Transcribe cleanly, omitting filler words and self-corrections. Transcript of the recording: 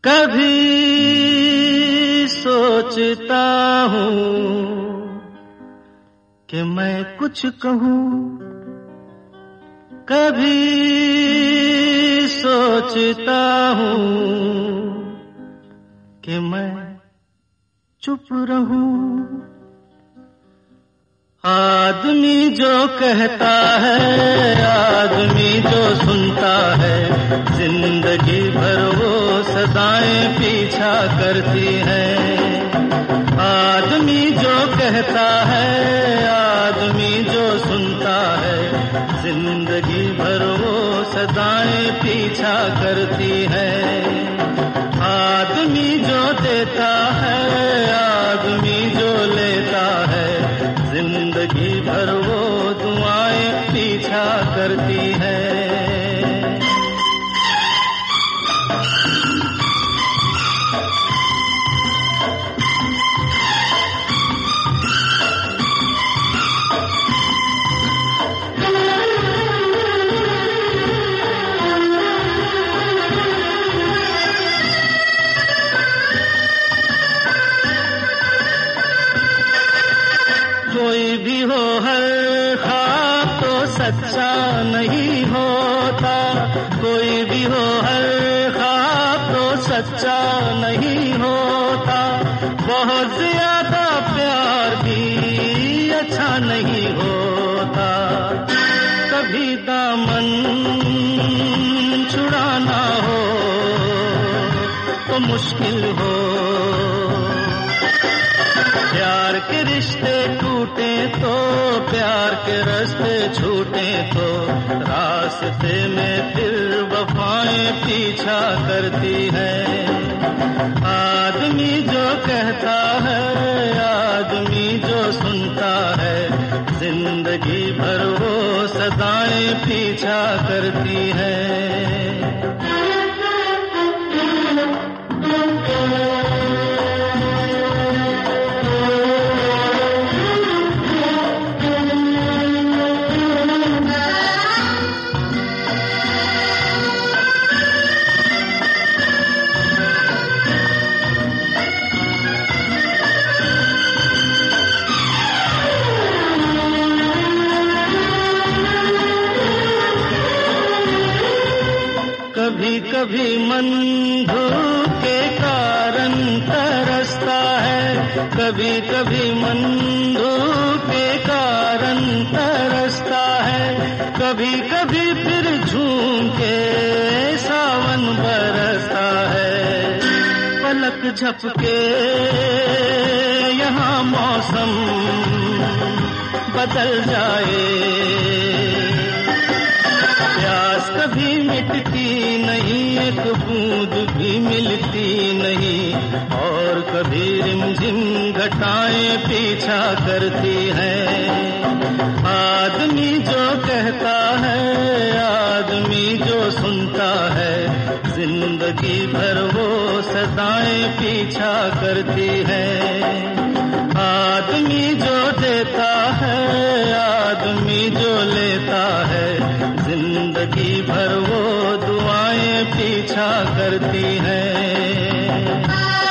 कभी सोचता हूँ कि मैं कुछ कहूँ, कभी सोचता हूँ कि मैं चुप रहूं। आदमी जो कहता है, आदमी जो सुनता है, जिंदगी भर वो सदाएं पीछा करती है। आदमी जो कहता है, आदमी जो सुनता है, जिंदगी भर वो सदाएं पीछा करती है। आदमी जो देता है, आदमी जो लेता है, जिंदगी भर वो दुआएं पीछा करती है। कोई भी हो हर ख्वाब तो सच्चा नहीं होता, कोई भी हो हर ख्वाब तो सच्चा नहीं होता। बहुत ज्यादा प्यार भी अच्छा नहीं होता। कभी दामन छुड़ाना हो तो मुश्किल हो। प्यार के रिश्ते टूटे तो, प्यार के रास्ते छूटे तो, रास्ते में फिर वफाएं पीछा करती है। आदमी जो कहता है, आदमी जो सुनता है, जिंदगी भर वो सदाएं पीछा करती है। कभी कभी मन धूप के कारण तरसता है, कभी कभी मन धूप के कारण तरसता है। कभी कभी फिर झूम के सावन बरसता है। पलक झपके यहाँ मौसम बदल जाए। प्यास कभी मिटती नहीं, एक बूंद भी मिलती नहीं, और कभी रिमझिम घटाएं पीछा करती हैं। आदमी जो कहता है, आदमी जो सुनता है, जिंदगी भर वो सदाएं पीछा करती है। आदमी जो देता है, आदमी जो लेता है, जिंदगी भर वो दुआएं पीछा करती हैं।